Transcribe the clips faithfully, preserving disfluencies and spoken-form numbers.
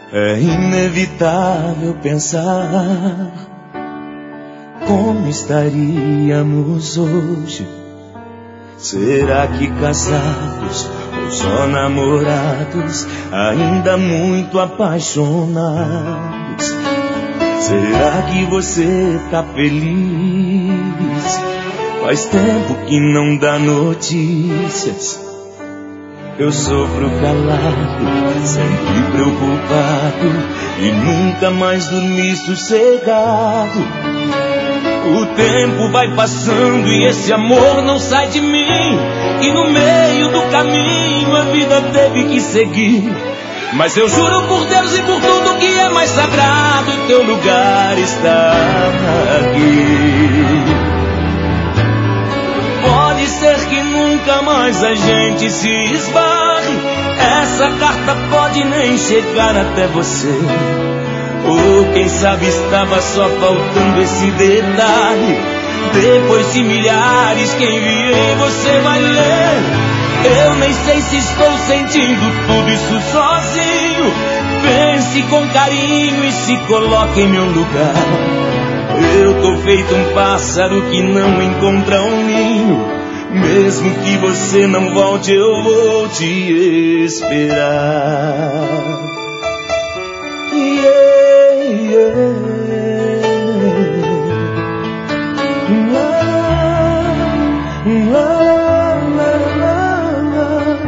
É inevitável pensar como estaríamos hoje. Será que casados ou só namorados, ainda muito apaixonados? Será que você tá feliz? Faz tempo que não dá notícias. Eu sofro calado, sempre preocupado, e nunca mais dormi sossegado. O tempo vai passando e esse amor não sai de mim, e no meio do caminho a vida teve que seguir. Mas eu juro por Deus e por tudo que é mais sagrado, teu lugar está aqui. Pode ser que nunca mais a gente se esbarre, essa carta pode nem chegar até você. Ou quem sabe estava só faltando esse detalhe. Depois de milhares que enviei, você vai ler. Eu nem sei se estou sentindo tudo isso sozinho. Pense com carinho e se coloque em meu lugar. Eu tô feito um pássaro que não encontra um ninho. Mesmo que você não volte, eu vou te esperar. Yeah, yeah. La, la, la, la, la.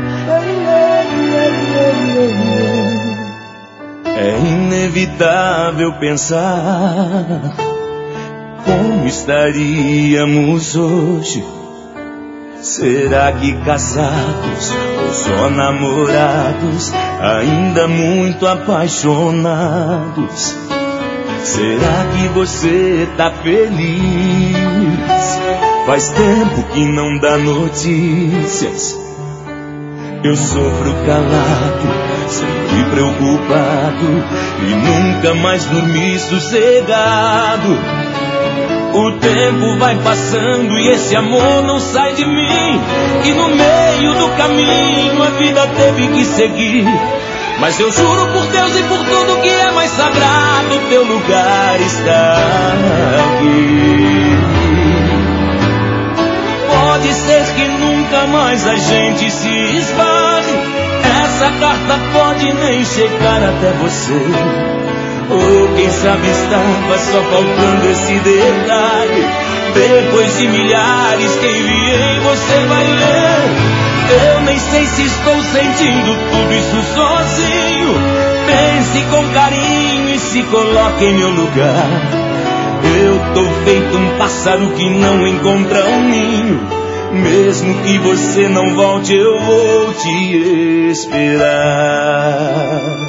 É inevitável pensar como estaríamos hoje. Será que casados ou só namorados, ainda muito apaixonados? Será que você tá feliz? Faz tempo que não dá notícias. Eu sofro calado, sempre preocupado, e nunca mais dormi sossegado. O tempo vai passando e esse amor não sai de mim, e no meio do caminho a vida teve que seguir. Mas eu juro por Deus e por tudo que é mais sagrado, teu lugar está aqui. Pode ser que nunca mais a gente se esbarre, essa carta pode nem chegar até você. Ou quem sabe estava só faltando esse detalhe. Depois de milhares que enviei, você vai ler. Eu nem sei se estou sentindo tudo isso sozinho. Pense com carinho e se coloque em meu lugar. Eu tô feito um pássaro que não encontra um ninho. Mesmo que você não volte, eu vou te esperar.